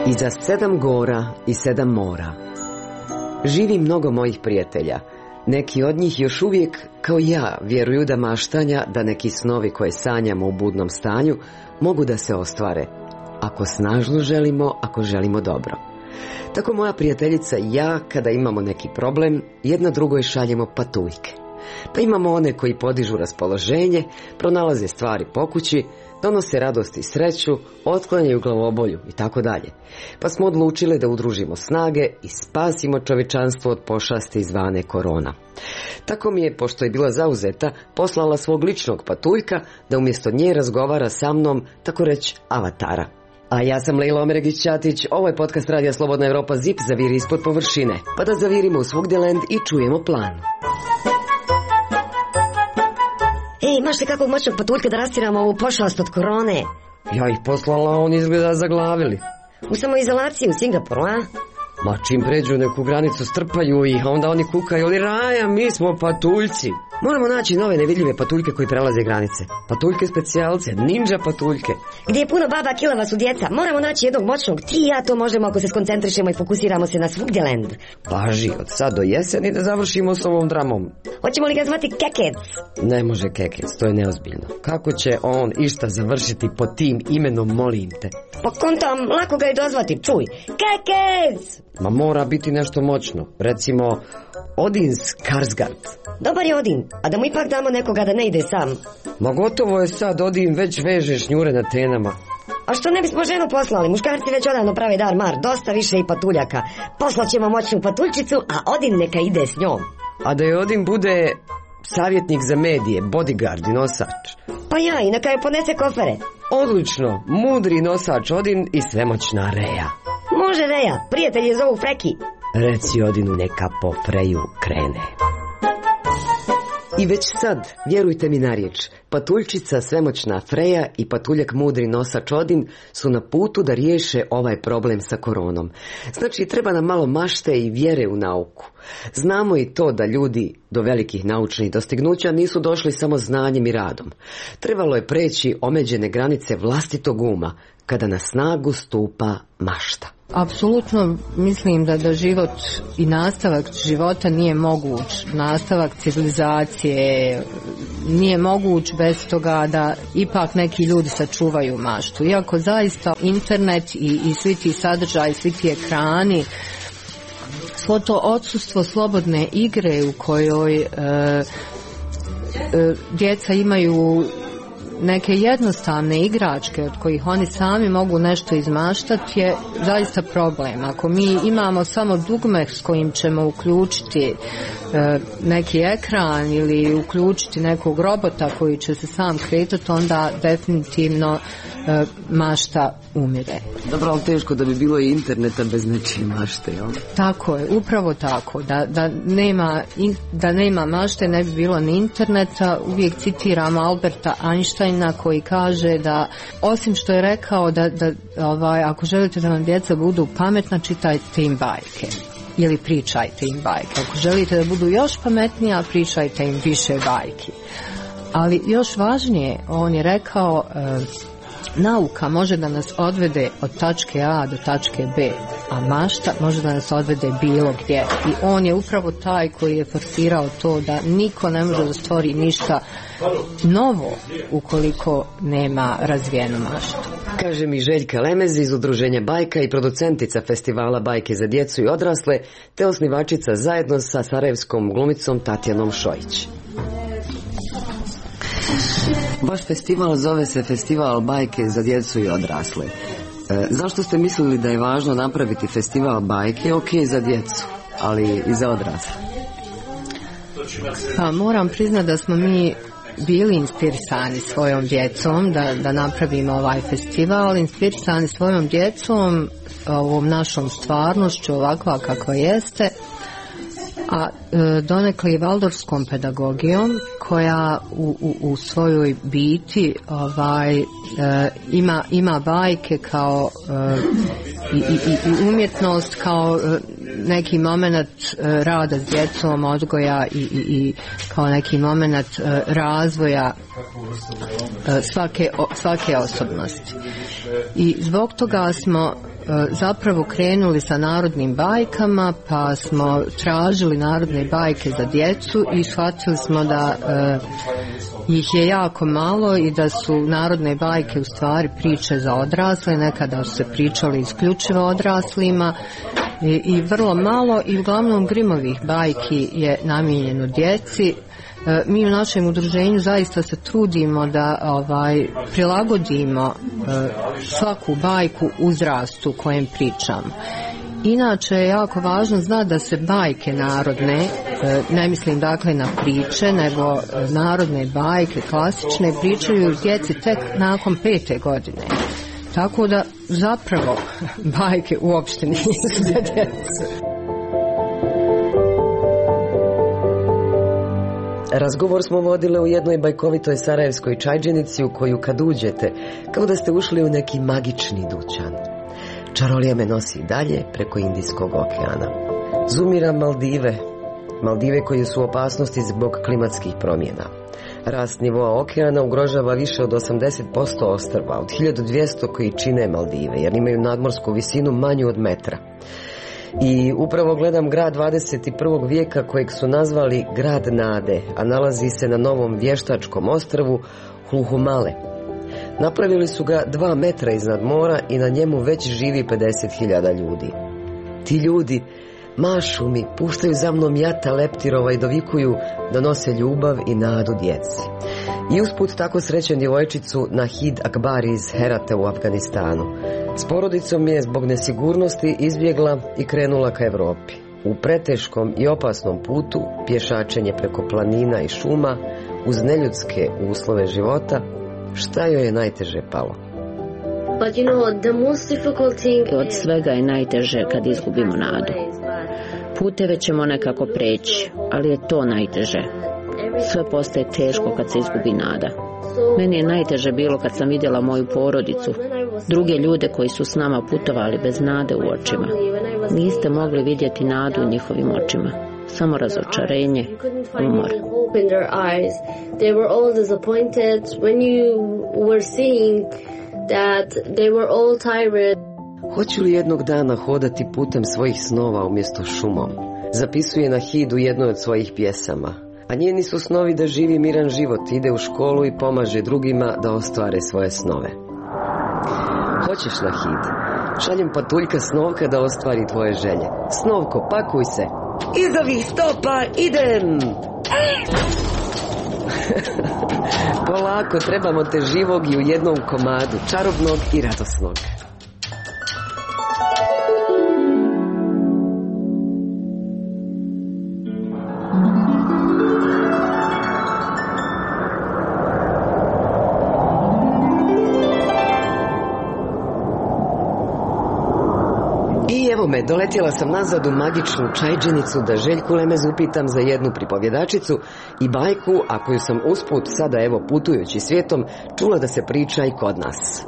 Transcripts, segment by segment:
Iza 7 gora i 7 mora živi mnogo mojih prijatelja. Neki od njih još uvijek, kao ja, vjeruju da maštanja, da neki snovi koje sanjamo u budnom stanju mogu da se ostvare, ako snažno želimo, ako želimo dobro. Tako moja prijateljica i ja, kada imamo neki problem, jedna drugoj šaljemo patuljke. Pa imamo one koji podižu raspoloženje, pronalaze stvari po kući, donose radost i sreću, otklanjaju glavobolju i tako dalje. Pa smo odlučili da udružimo snage i spasimo čovječanstvo od pošasti zvane korona. Tako mi je, pošto je bila zauzeta, poslala svog ličnog patuljka da umjesto nje razgovara sa mnom, tako reći avatara. A ja sam Lejla Omeregić-Ćatić, ovo je podcast Radija Slobodna Evropa ZIP, zaviri ispod površine. Pa da zavirimo u Svugdjeland i čujemo plan. Ej, imaš li kakvog moćnog patuljka da rastiramo ovu pošast od korone? Ja ih poslala, on izgleda zaglavili. U samoizolaciji u Singapuru, a? Ma čim pređu neku granicu strpaju ih, a onda oni kukaju, ali Raja, mi smo patuljci. Moramo naći nove nevidljive patuljke koji prelaze granice. Patuljke specijalce, ninja patuljke. Gdje je puno baba, kilava su djeca. Moramo naći jednog moćnog. Ti i ja to možemo ako se skoncentrišemo i fokusiramo se na Svugdjeland. Paži, od sad do jeseni da završimo s ovom dramom. Hoćemo li ga zvati Kekec? Ne može Kekec, to je neozbiljno. Kako će on išta završiti pod tim imenom, molim te? Pa kontam, lako ga je dozvati, čuj. Kekec! Ma mora biti nešto moćno. Recimo, Odin Skarsgård. Dobar je Odin, a da mu ipak damo nekoga da ne ide sam. Ma gotovo je sad, Odin već veže šnjure na tenama. A što ne bismo ženu poslali? Muškarci već odavno prave dar mar, dosta više i patuljaka. Poslaćemo moćnu patuljčicu, a Odin neka ide s njom. A da je Odin bude savjetnik za medije, bodyguard i nosač. Pa ja, i neka je ponese kofere. Odlično, mudri nosač Odin i svemoćna Reja. Može Reja, prijatelji zovu Freki. Reci Odinu neka po Freju krene. I već sad, vjerujte mi na riječ, patuljčica svemoćna Freja i patuljak mudri nosač Odin su na putu da riješe ovaj problem sa koronom. Znači, treba nam malo mašte i vjere u nauku. Znamo i to da ljudi do velikih naučnih dostignuća nisu došli samo znanjem i radom. Trebalo je preći omeđene granice vlastitog uma, kada na snagu stupa mašta. Apsolutno mislim da život i nastavak života nije moguć, nastavak civilizacije nije moguć bez toga da ipak neki ljudi sačuvaju maštu. Iako zaista internet i svi ti sadržaji, svi ti ekrani, svo to odsustvo slobodne igre u kojoj djeca imaju neke jednostavne igračke od kojih oni sami mogu nešto izmaštati je zaista problem. Ako mi imamo samo dugme s kojim ćemo uključiti neki ekran ili uključiti nekog robota koji će se sam kretati, onda definitivno mašta umire. Dobro, ali teško da bi bilo i interneta bez nečije mašte, jel? Tako je, upravo tako. Da nema mašte ne bi bilo ni interneta. Uvijek citiramo Alberta Einsteina koji kaže da, osim što je rekao da ako želite da vam djeca budu pametna, čitajte im bajke. Ili pričajte im bajke. Ako želite da budu još pametnija, pričajte im više bajki. Ali još važnije, on je rekao, nauka može da nas odvede od tačke A do tačke B, a mašta može da nas odvede bilo gdje. I on je upravo taj koji je forsirao to da niko ne može da stvori ništa novo ukoliko nema razvijenu maštu. Kaže mi Željka Lemez iz Udruženja Bajka i producentica festivala Bajke za djecu i odrasle, te osnivačica zajedno sa sarajevskom glumicom Tatjanom Šojić. Vaš festival zove se Festival Bajke za djecu i odrasle. Zašto ste mislili da je važno napraviti festival bajke? Ok, za djecu, ali i za odrasle. Pa moram priznati da smo mi bili inspirisani svojom djecom da napravimo ovaj festival, inspirisani svojom djecom, ovom našom stvarnošću ovakva kakva jeste, a donekle i valdorskom pedagogijom koja u svojoj biti ima bajke kao i umjetnost kao neki moment rada s djecom, odgoja i kao neki moment razvoja svake osobnosti. I zbog toga smo zapravo krenuli sa narodnim bajkama, pa smo tražili narodne bajke za djecu i shvatili smo da ih je jako malo i da su narodne bajke u stvari priče za odrasle. Nekada su se pričali isključivo odraslima i vrlo malo, i uglavnom Grimovih bajki je namijenjeno djeci. Mi u našem udruženju zaista se trudimo da prilagodimo svaku bajku uzrastu kojem pričamo. Inače je jako važno znati da se bajke narodne, ne mislim dakle na priče, nego narodne bajke, klasične, pričaju djeci tek nakon 5. godine. Tako da zapravo bajke uopšte nisu za djecu. Razgovor smo vodile u jednoj bajkovitoj sarajevskoj čajđenici u koju kad uđete, kao da ste ušli u neki magični dućan. Čarolija me nosi dalje preko Indijskog okeana. Zumiram Maldive koje su u opasnosti zbog klimatskih promjena. Rast nivoa okeana ugrožava više od 80% ostrva, od 1200 koji čine Maldive, jer imaju nadmorsku visinu manju od metra. I upravo gledam grad 21. vijeka kojeg su nazvali grad nade, a nalazi se na novom vještačkom ostrvu Hluhumale. Napravili su ga 2 metra iznad mora i na njemu već živi 50.000 ljudi. Ti ljudi mašu mi, puštaju za mnom jata leptirova i dovikuju da nose ljubav i nadu djeci. I usput tako srećem djevojčicu Nahid Akbari iz Herate u Afganistanu. S porodicom je zbog nesigurnosti izbjegla i krenula ka Europi. U preteškom i opasnom putu, pješačenje preko planina i šuma, uz neljudske uslove života, šta joj je najteže palo? Od svega je najteže kad izgubimo nadu. Puteve ćemo nekako preći, ali je to najteže. Sve postaje teško kad se izgubi nada. Meni je najteže bilo kad sam vidjela moju porodicu, druge ljude koji su s nama putovali bez nade u očima. Niste mogli vidjeti nadu u njihovim očima, samo razočarenje, umor. Hoću li jednog dana hodati putem svojih snova umjesto šumom? Zapisuje Nahid u jednoj od svojih pjesama. A njeni su snovi da živi miran život, ide u školu i pomaže drugima da ostvare svoje snove. Hoćeš, Nahid? Šaljem patuljka Snovka da ostvari tvoje želje. Snovko, pakuj se. Iz ovih stopa idem! Polako, trebamo te živog i u jednom komadu, čarobnog i radosnog. Doletjela sam nazad u magičnu čajđenicu da Željku Lemez upitam za jednu pripovjedačicu i bajku, a koju sam usput sada evo putujući svijetom čula da se priča i kod nas.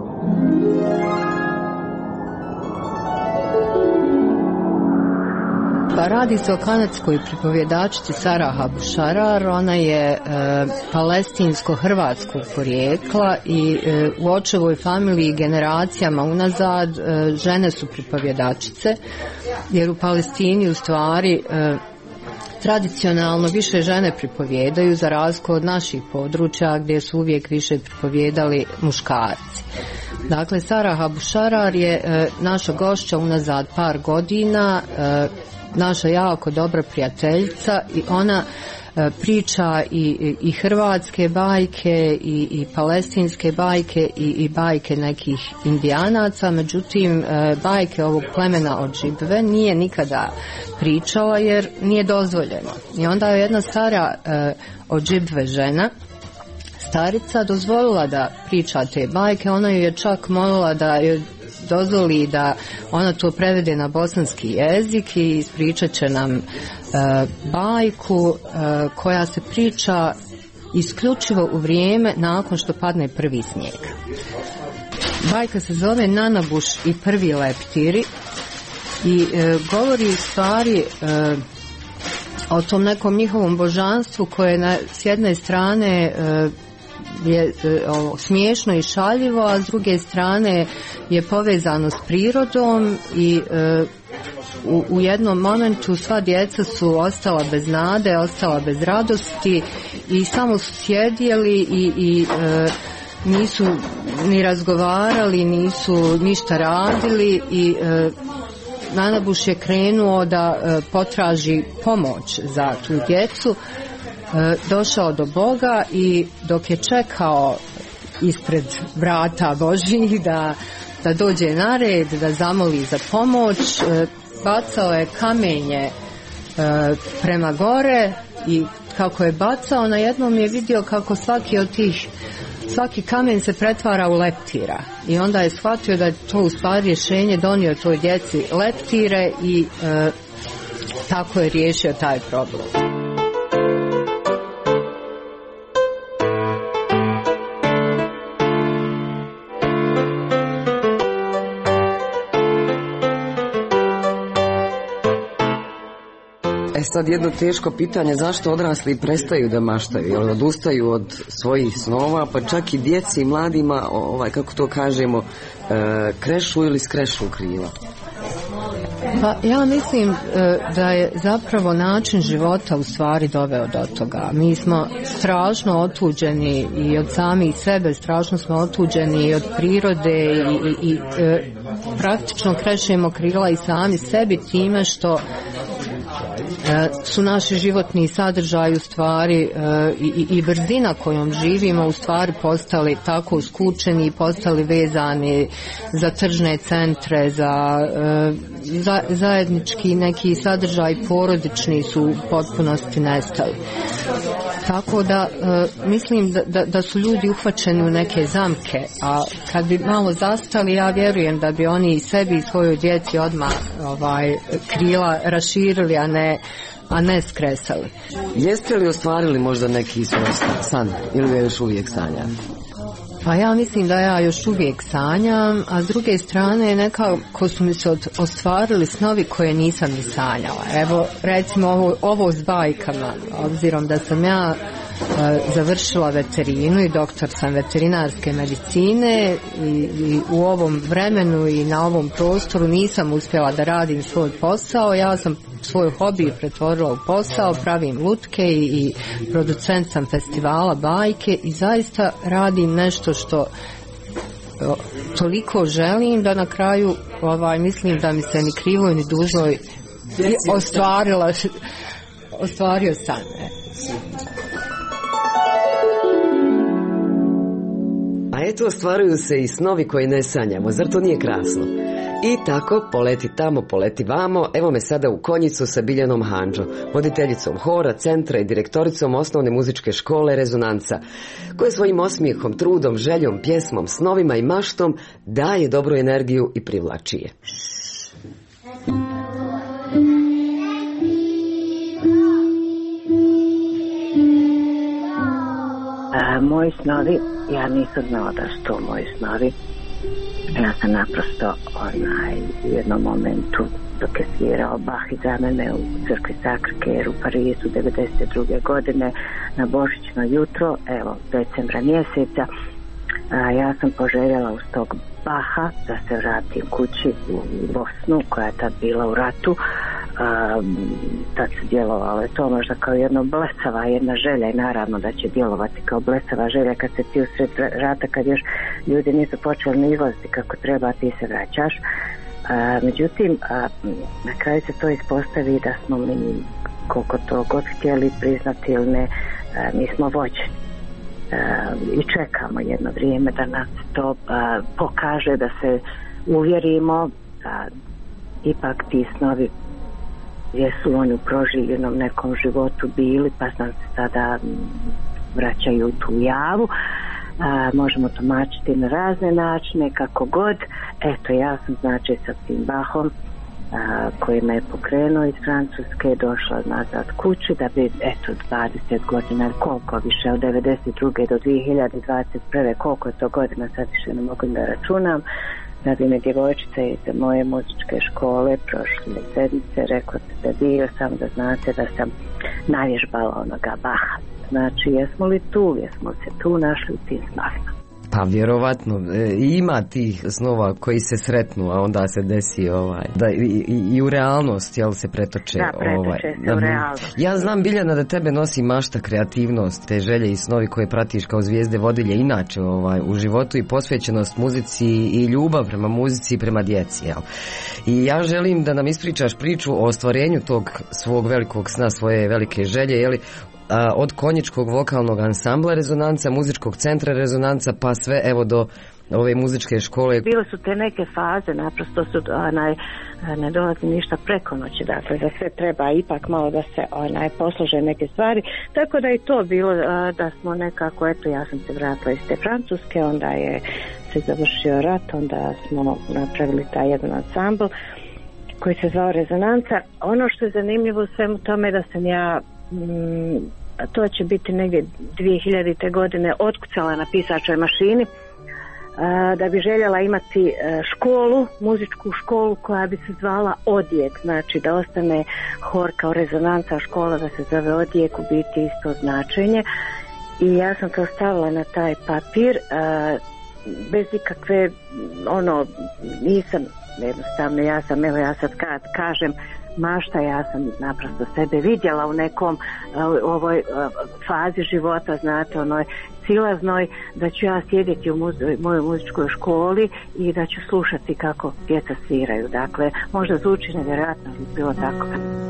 Pa radi se o kanadskoj pripovjedačici Sarah Abu Sharar. Ona je palestinsko-hrvatskog porijekla i u očevoj familiji generacijama unazad žene su pripovjedačice, jer u Palestini u stvari tradicionalno više žene pripovjedaju, za razliku od naših područja gdje su uvijek više pripovjedali muškarci. Dakle, Sarah Abu Sharar je naša gošća unazad par godina, naša jako dobra prijateljica, i ona priča i hrvatske bajke i palestinske bajke i bajke nekih indijanaca. Međutim, bajke ovog plemena Odžibve nije nikada pričala jer nije dozvoljeno. I onda je jedna stara Odžibve žena, starica, dozvolila da priča te bajke. Ona ju je čak molila da joj dozvoli da ona to prevede na bosanski jezik i ispričat će nam bajku koja se priča isključivo u vrijeme nakon što padne prvi snijeg. Bajka se zove Nanabuš i prvi leptiri i govori u stvari o tom nekom njihovom božanstvu koje s jedne strane je smiješno i šaljivo, a s druge strane je povezano s prirodom i u jednom momentu sva djeca su ostala bez nade, ostala bez radosti i samo su sjedjeli i nisu ni razgovarali, nisu ništa radili i Nanabuš je krenuo da potraži pomoć za tu djecu, došao do Boga i dok je čekao ispred vrata Božjih da dođe na red, da zamoli za pomoć, bacao je kamenje prema gore i kako je bacao, na jednom je vidio kako svaki kamen se pretvara u leptira i onda je shvatio da je to u stvari rješenje, donio toj djeci leptire i tako je riješio taj problem. Sad jedno teško pitanje, zašto odrasli prestaju da maštaju, jer odustaju od svojih snova, pa čak i djeci i mladima, kako to kažemo, krešu ili skrešu krila? Pa ja mislim da je zapravo način života u stvari doveo do toga. Mi smo strašno otuđeni i od samih sebe, strašno smo otuđeni i od prirode i praktično krešemo krila i sami sebi time što su naši životni sadržaji u stvari i brzina kojom živimo u stvari postali tako skučeni i postali vezani za tržne centre, za zajednički neki sadržaj porodični su u potpunosti nestali. Tako da mislim da su ljudi uhvaćeni u neke zamke, a kad bi malo zastali, ja vjerujem da bi oni sebi i svojoj djeci odmah krila raširili, a ne skresali. Jeste li ostvarili možda neki svoj san ili još uvijek sanjate? Pa ja mislim da ja još uvijek sanjam, a s druge strane nekako su mi se ostvarili snovi koje nisam ni sanjala. Evo recimo ovo s bajkama, obzirom da sam ja završila veterinu i doktor sam veterinarske medicine i u ovom vremenu i na ovom prostoru nisam uspjela da radim svoj posao. Ja sam svoj hobi pretvorila u posao, pravim lutke i producent sam festivala bajke i zaista radim nešto što toliko želim da na kraju mislim da mi se ni krivo ni dužno ostvario san. A eto, ostvaruju se i snovi koje ne sanjamo, zar to nije krasno? I tako, poleti tamo, poleti vamo, evo me sada u Konjicu sa Biljanom Handžo, voditeljicom hora, centra i direktoricom osnovne muzičke škole Rezonanca, koja svojim osmijehom, trudom, željom, pjesmom, snovima i maštom daje dobru energiju i privlači je. Moji snovi, ja nisam znala da su to moji snovi. Ja sam naprosto u jednom momentu dok je svirao Bach iza mene u crkvi Sacré-Cœur u Parizu 1992. godine na božićno jutro, evo decembra mjeseca, ja sam poželjela uz tog Baha da se vratim kući u Bosnu koja je tad bila u ratu. Tad se djelovalo je to možda kao jedna blesava jedna želja i naravno da će djelovati kao blesava želja kad se ti usred rata, kad još ljudi nisu počeli ni izlaziti kako treba, ti se vraćaš. Međutim, na kraju se to ispostavi da smo mi, koliko to god htjeli priznati ili ne, mi smo vođeni. I čekamo jedno vrijeme da nas to pokaže, da se uvjerimo da ipak ti snovi jesu oni u proživljenom nekom životu bili, pa nam se sada vraćaju tu javu. Možemo tumačiti na razne načine, kako god. Eto, ja sam znači sa tim Bachom koji me je pokrenuo iz Francuske, došla nazad kući da bi, eto, 20 godina, koliko više, od 92. do 2021. koliko je to godina, sad više ne mogu da računam, da bi me djevojčica iz moje muzičke škole prošle sedmice rekla da bio sam da znate da sam navježbala onoga Baha. Znači, jesmo li tu, jesmo se tu našli u tim snovima. Pa vjerovatno ima tih snova koji se sretnu, a onda se desi da i u realnost, jel, se pretoče. Da, pretoče se u realnost. Ja znam, Biljana, da tebe nosi mašta, kreativnost, te želje i snovi koje pratiš kao zvijezde vodilje inače u životu, i posvećenost muzici i ljubav prema muzici i prema djeci, jel? I ja želim da nam ispričaš priču o ostvarenju tog svog velikog sna, svoje velike želje, jeli, od konjičkog vokalnog ansambla Rezonanca, muzičkog centra Rezonanca, pa sve evo do ove muzičke škole. Bile su te neke faze, naprosto su ne dolazi ništa preko noći, dakle za sve treba ipak malo da se poslože neke stvari, tako da je to bilo da smo nekako, eto, ja sam se vratila iz te Francuske, onda je se završio rat, onda smo napravili taj jedan ansambl koji se zvao Rezonanca. Ono što je zanimljivo u svemu tome da sam ja to će biti negdje 2000. godine otkucala na pisačoj mašini da bi željela imati školu, muzičku školu koja bi se zvala Odjek, znači da ostane hor kao Rezonanca, škola da se zove Odjek, u biti isto značenje, i ja sam to stavila na taj papir bez ikakve nisam jednostavno, ja sad kad kažem mašta, ja sam naprosto sebe vidjela u nekom ovoj fazi života, znate, onoj silaznoj, da ću ja sjediti u mojoj muzičkoj školi i da ću slušati kako djeca sviraju. Dakle, možda zvuči nevjerojatno, ali bilo tako.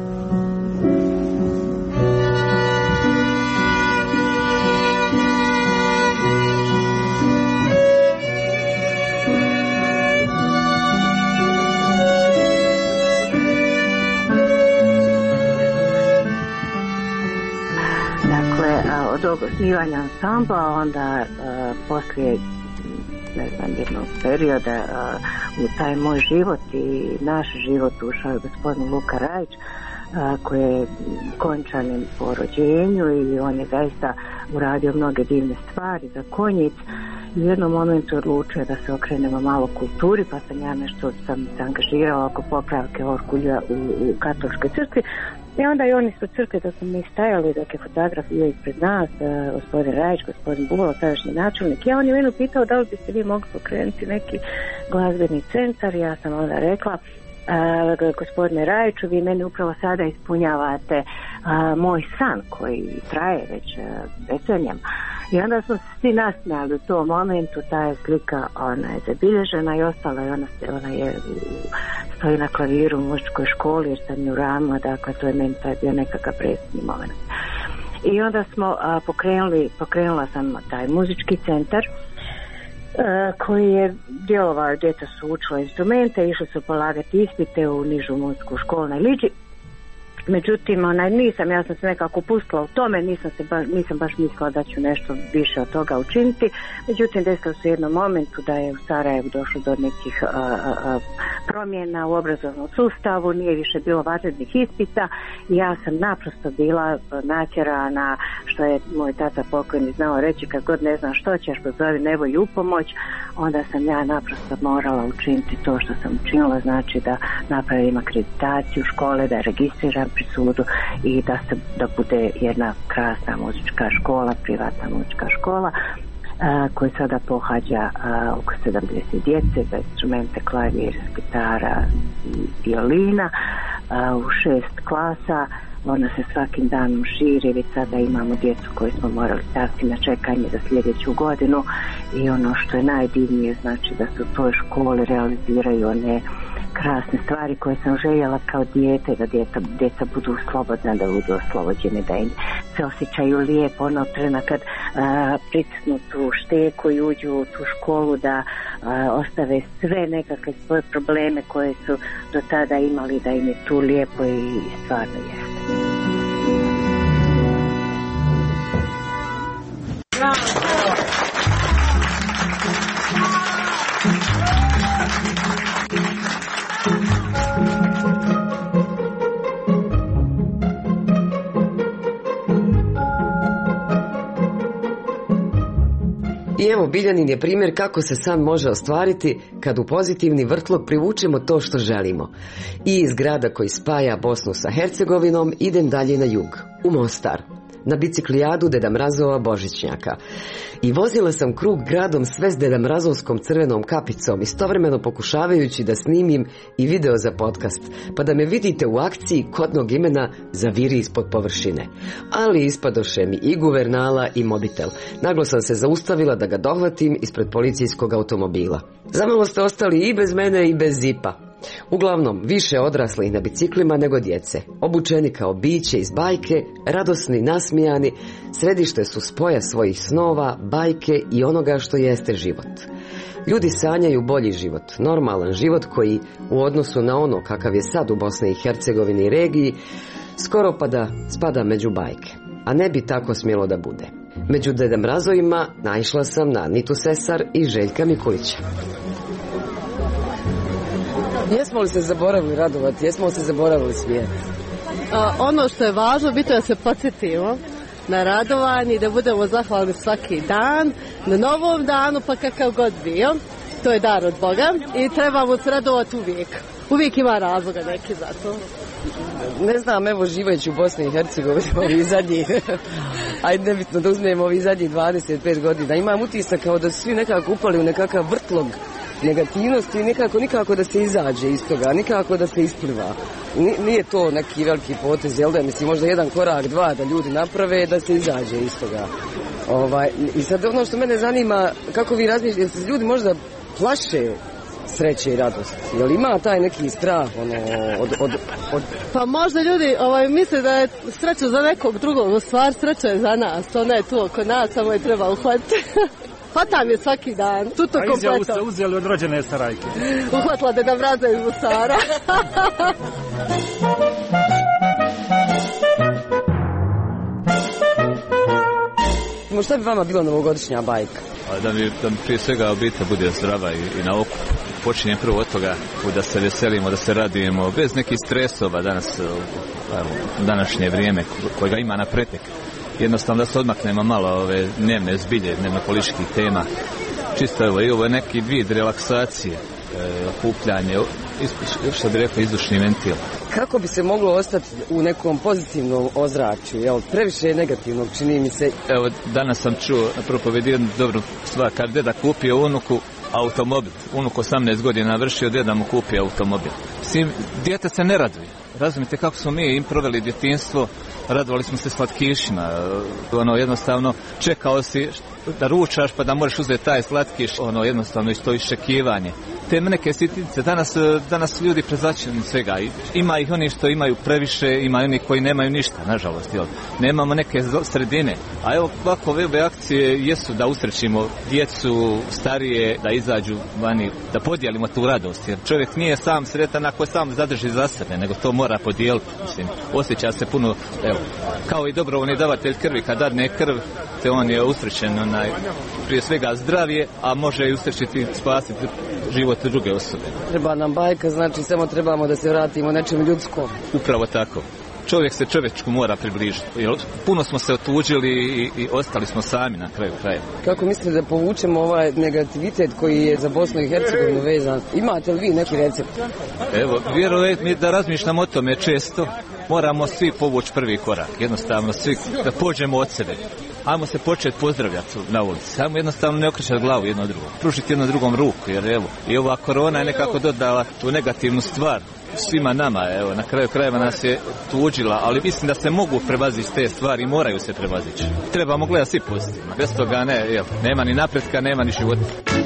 Od osnivanja ansambla, onda poslije jednog perioda u taj moj život i naš život ušao je gospodin Luka Rajić, koji je konjčanin po rođenju, i on je zaista uradio mnoge divne stvari za Konjic. U jednom momentu odlučio da se okrenemo malo kulturi, pa sam ja nešto sam se angažirala oko popravke orgulja u katoličkoj crkvi. I onda i oni su crkve, da smo mi stajali, dok je fotograf bio ispred nas, gospodin Rajić, gospodin Bulo, tadašnji načelnik. Ja, on je mene pitao da li biste vi mogli pokrenuti neki glazbeni centar. Ja sam onda rekla, gospodine Rajiću, vi meni upravo sada ispunjavate moj san koji traje već decenijama. I onda smo svi nasmijali u tom momentu, ta je slika, ona je zabilježena i ostala je, ona je stoji na klaviru u muzičkoj školi, jer sam ju ravno, dakle to je meni bio nekakav presudni moment. I onda smo pokrenula sam taj muzički centar koji je djelovao, djeca su učila instrumente, išli su polagati ispite u nižu muzičku školu na Liđi. Međutim, ja sam se nekako pustila u tome, nisam baš mislila da ću nešto više od toga učiniti. Međutim, desilo se u jednom momentu da je u Sarajevu došlo do nekih promjena u obrazovnom sustavu, nije više bilo vanrednih ispita i ja sam naprosto bila natjerana, što je moj tata pokojni znao reći, kad god ne znam što ćeš, pozovi nebo i upomoć. Onda sam ja naprosto morala učiniti to što sam učinila, znači da napravim akreditaciju škole, da registriram pri sudu i da bude jedna krasna muzička škola, privatna muzička škola koja sada pohađa oko 70 djece za instrumente klavir, gitara i violina u 6 klasa. Ona se svakim danom širi, već sada imamo djecu koju smo morali staviti na čekanje za sljedeću godinu i ono što je najdivnije, znači da se u toj školi realiziraju one krasne stvari koje sam željela kao dijete, da djeca budu slobodna, da budu oslobođene, da im se osjećaju lijepo onog trena kad pritisnu tu šteku i uđu u tu školu, da ostave sve nekakve svoje probleme koje su do tada imali, da im je tu lijepo i stvarno jeste. I evo, Biljanin je primjer kako se san može ostvariti kad u pozitivni vrtlog privučemo to što želimo. I iz grada koji spaja Bosnu sa Hercegovinom idem dalje na jug, u Mostar. na biciklijadu Deda Mrazova božićnjaka. I vozila sam krug gradom sve s Deda Mrazovskom crvenom kapicom, istovremeno pokušavajući da snimim i video za podcast, pa da me vidite u akciji kodnog imena zaviri ispod površine. Ali ispadoše mi i guvernala i mobitel. Naglo sam se zaustavila da ga dohvatim ispred policijskog automobila. Zamalo ste ostali i bez mene i bez zipa. Uglavnom, više odraslih na biciklima nego djece, obučeni kao biće iz bajke, radosni, nasmijani, središte su spoja svojih snova, bajke i onoga što jeste život. Ljudi sanjaju bolji život, normalan život koji, u odnosu na ono kakav je sad u Bosni i Hercegovini i regiji, skoro pa da spada među bajke, a ne bi tako smjelo da bude. Među Deda Mrazovima naišla sam na Anitu Sesar i Željka Mikulića. Jesmo li se zaboravili radovati? Jesmo li se zaboravili svijet? Ono što je važno, bitno da se podsjetimo na radovanje i da budemo zahvalni svaki dan, na novom danu, pa kakav god bio. To je dar od Boga i trebamo se radovati uvijek. Uvijek ima razloga neki za to. Ne znam, evo živajući u Bosni i Hercegovini ovih zadnjih, ajde nebitno da uzmemo ovih zadnjih 25 godina, imam utisak kao da su svi nekako upali u nekakav vrtlog negativnosti i nikako da se izađe iz toga, nikako da se ispliva. Nije to neki veliki potez, jel da? Mislim, možda jedan korak, dva da ljudi naprave da se izađe iz toga. I sad ono što mene zanima, kako vi razmišljate, jel se ljudi možda plaše sreće i radosti? Jel ima taj neki strah od... Pa možda ljudi misle da je sreća za nekog drugog, u stvar sreća je za nas, ona je tu oko nas, samo je treba uhvatiti. Hvatam je svaki dan, tuto kompleto. A izjavu ste uzeli od rođene Sarajke. Uhvatila Deda Mraza iz Mosara. Šta bi vama bila novogodišnja bajka? Da mi prije svega obitelj bude zdrava i na okupu. Počinjem prvo od toga da se veselimo, da se radujemo, bez nekih stresova danas, današnje vrijeme kojega ima na pretek. Jednostavno da se odmaknemo malo ove dnevne zbilje, dnevno političkih tema. Čisto evo, i ovo je neki vid relaksacije, okupljanje, što bi rekao, izdušni ventil. Kako bi se moglo ostati u nekom pozitivnom ozračju, jel? Previše je negativnog, čini mi se. Evo, danas sam čuo na propovedi jednu dobru stvar, kad deda kupio unuku automobil, unuk 18 godina navršio, deda mu kupio automobil. Mislim, dijete se ne raduje. Razumite kako smo mi im proveli djetinjstvo, radovali smo se slatkišima, jednostavno čekao si da ručaš pa da možeš uzeti taj slatkiš, jednostavno isto iščekivanje. Te neke sitnice, danas ljudi prezračeni svega, ima ih oni što imaju previše, ima oni koji nemaju ništa, nažalost, jel? Nemamo neke sredine, a evo ovako ove akcije jesu da usrećimo djecu, starije, da izađu vani, da podijelimo tu radost, jer čovjek nije sam sretan ako sam zadrži za sebe, nego to mora podijeliti, mislim, osjeća se puno, evo, kao i dobrovoljni davatelj krvi, kad dadne krv, te on je usrećen, prije svega zdravlje, a može i usrećiti, spasiti život druge osobe. Treba nam bajka, znači samo trebamo da se vratimo nečem ljudskom. Upravo tako. Čovjek se čovječku mora približiti. Puno smo se otuđili i ostali smo sami na kraju kraja. Kako mislite da povučemo ovaj negativitet koji je za Bosnu i Hercegovinu vezan? Imate li vi neki recept? Evo, vjerujte mi da razmišljam o tome često. Moramo svi povući prvi korak. Jednostavno svi da pođemo od sebe. Ajmo se početi pozdravljati na ulici. Ajmo jednostavno ne okrećati glavu jedno drugo. Pružiti jedno drugom ruku, jer evo, i ova korona je nekako dodala tu negativnu stvar svima nama, evo, na kraju krajeva nas je tuđila, ali mislim da se mogu prevazići te stvari i moraju se prevazići. Trebamo gledati svi pozitivno. Bez toga nema ni napretka, nema ni života.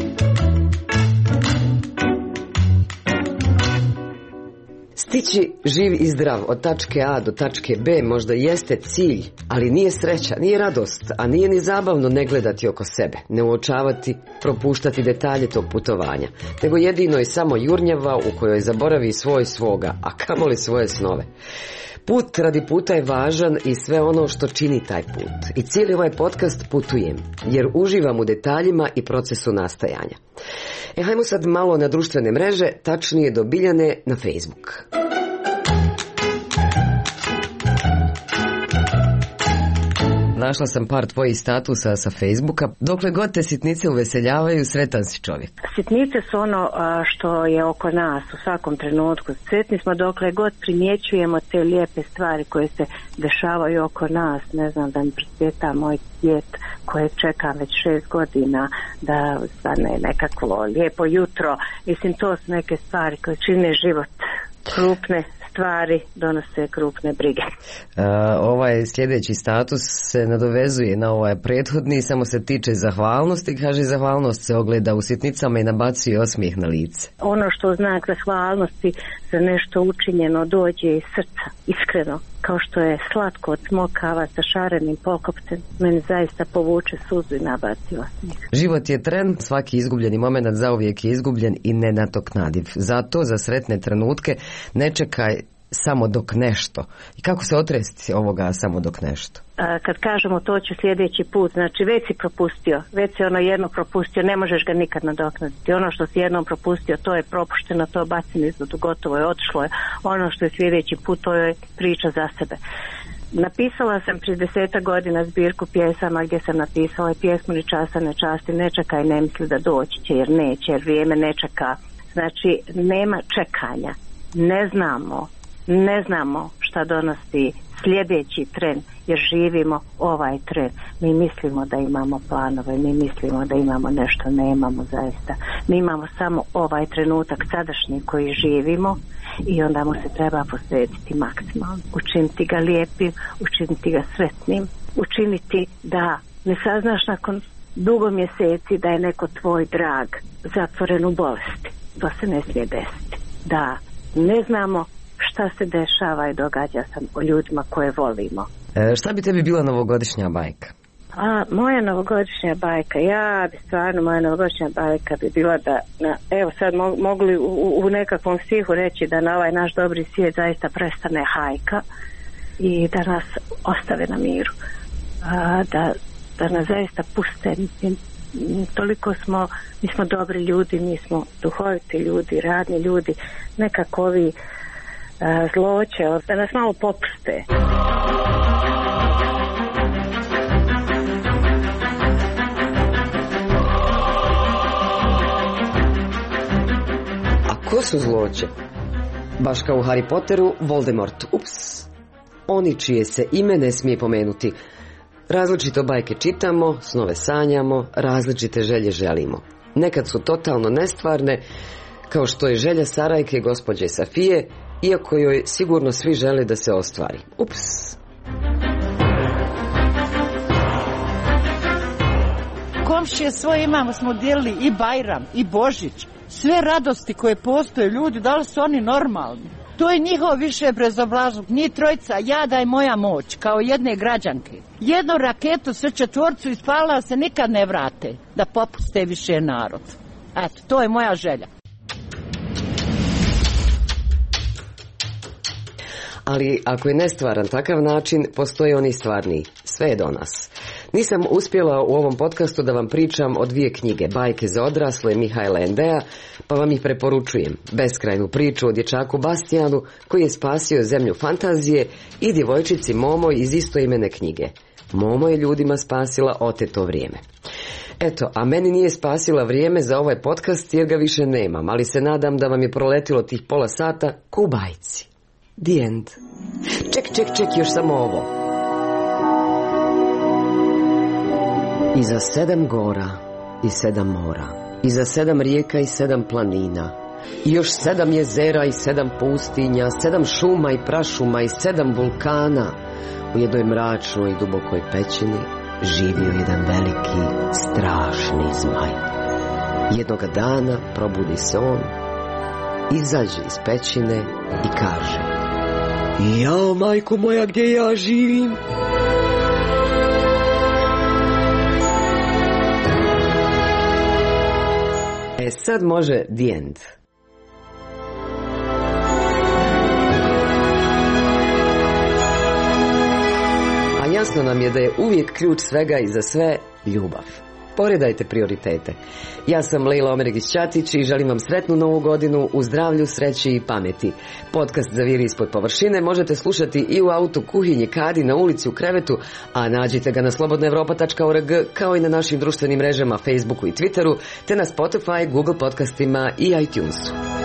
Stići živ i zdrav od tačke A do tačke B možda jeste cilj, ali nije sreća, nije radost, a nije ni zabavno ne gledati oko sebe, ne uočavati, propuštati detalje tog putovanja, nego jedino i samo jurnjava u kojoj zaboravi svoj svoga, a kamoli svoje snove. Put radi puta je važan i sve ono što čini taj put. I cijeli ovaj podcast putujem, jer uživam u detaljima i procesu nastajanja. Hajmo sad malo na društvene mreže, tačnije do Biljane na Facebook. Našla sam par tvojih statusa sa Facebooka. Dokle god te sitnice uveseljavaju, sretan si čovjek. Sitnice su ono što je oko nas u svakom trenutku. Sretni smo dokle god primjećujemo te lijepe stvari koje se dešavaju oko nas. Ne znam, da mi prosvjeta moj djet koje čekam već 6 godina da stane nekakvo lijepo jutro. Mislim, to su neke stvari koje čine život. Krupne stvari donose krupne brige. Ovaj sljedeći status se nadovezuje na ovaj prethodni, samo se tiče zahvalnosti. Kaže, zahvalnost se ogleda u sitnicama i nabacuje osmijeh na lice. Ono što znak zahvalnosti za nešto učinjeno dođe iz srca, iskreno, kao što je slatko od smokava sa šarenim pokopcem, meni zaista povuče suzu i nabaci osmijeh. Život je tren, svaki izgubljeni moment zauvijek je izgubljen i nenadoknadiv. Zato za sretne trenutke ne čekaj samo dok nešto. I kako se otresti ovoga samo dok nešto? Kad kažemo to ću sljedeći put, znači već si propustio, već si ono jedno propustio, ne možeš ga nikad nadoknaditi. Ono što si jednom propustio, to je propušteno, to je baceno izvodu, gotovo je, otišlo je. Ono što je sljedeći put, to je priča za sebe. Napisala sam prije 10 godina zbirku pjesama gdje sam napisala pjesmu Ni časa ne časti, ne čekaj, ne misli da doći će, jer neće, jer vrijeme ne čeka. Znači, nema čekanja. Ne znamo šta donosi sljedeći tren, jer živimo ovaj tren. Mi mislimo da imamo planove, mi mislimo da imamo nešto, nemamo zaista. Mi imamo samo ovaj trenutak sadašnji koji živimo i onda mu se treba posvetiti maksimalno. Učiniti ga lijepim, učiniti ga sretnim, učiniti da ne saznaš nakon dugo mjeseci da je neko tvoj drag zatvoren u bolesti. To se ne smije desiti. Da ne znamo šta se dešava i događa se o ljudima koje volimo. Šta bi tebi bila novogodišnja bajka? Moja novogodišnja bajka, moja novogodišnja bajka bi bila da, evo sad mogli u nekakvom stihu reći da na ovaj naš dobri svijet zaista prestane hajka i da nas ostave na miru. Da nas zaista puste, mislim, toliko mi smo dobri ljudi, mi smo duhoviti ljudi, radni ljudi, nekako ovi zloće, da nas malo popuste. A ko su zloće? Baš kao u Harry Potteru, Voldemort. Ups. Oni čije se ime ne smije pomenuti. Različito bajke čitamo, snove sanjamo, različite želje želimo. Nekad su totalno nestvarne, kao što je želja Sarajke, gospođe Safije, iako joj sigurno svi žele da se ostvari. Ups. Komšije svoje imamo, smo dijelili i Bajram, i Božić. Sve radosti koje postoje, ljudi, da li su oni normalni? To je njihov više bezobrazluk. Njih trojica, ja da je moja moć, kao jedne građanke. Jednu raketu, sve četvorcu ispala se nikad ne vrate, da popuste više narod. Eto, to je moja želja. Ali ako je nestvaran takav način, postoji oni stvarni. Sve je do nas. Nisam uspjela u ovom podcastu da vam pričam o 2 knjige, Bajke za odrasle Mihajla Endea, pa vam ih preporučujem. Beskrajnu priču o dječaku Bastijanu koji je spasio zemlju fantazije i djevojčici Momo iz istoimene knjige. Momo je ljudima spasila oteto vrijeme. Eto, a meni nije spasila vrijeme za ovaj podcast jer ga više nemam, ali se nadam da vam je proletilo tih pola sata ko u bajci. The end. Ček, još samo ovo. Iza 7 gora i 7 mora, iza 7 rijeka i 7 planina, i još 7 jezera i 7 pustinja, 7 šuma i prašuma i 7 vulkana, u jednoj mračnoj i dubokoj pećini živio jedan veliki, strašni zmaj. Jednoga dana probudi se on, izađe iz pećine i kaže: "Jao, majko moja, gdje ja živim?" Sad može the end. A jasno nam je da je uvijek ključ svega i za sve ljubav. Rasporedajte prioritete. Ja sam Lejla Omeregić-Ćatić i želim vam sretnu novu godinu u zdravlju, sreći i pameti. Podcast Zaviri ispod površine možete slušati i u autu, kuhinji, kadi, na ulici, u krevetu, a nađite ga na slobodnaevropa.org kao i na našim društvenim mrežama Facebooku i Twitteru, te na Spotify, Google podcastima i iTunesu.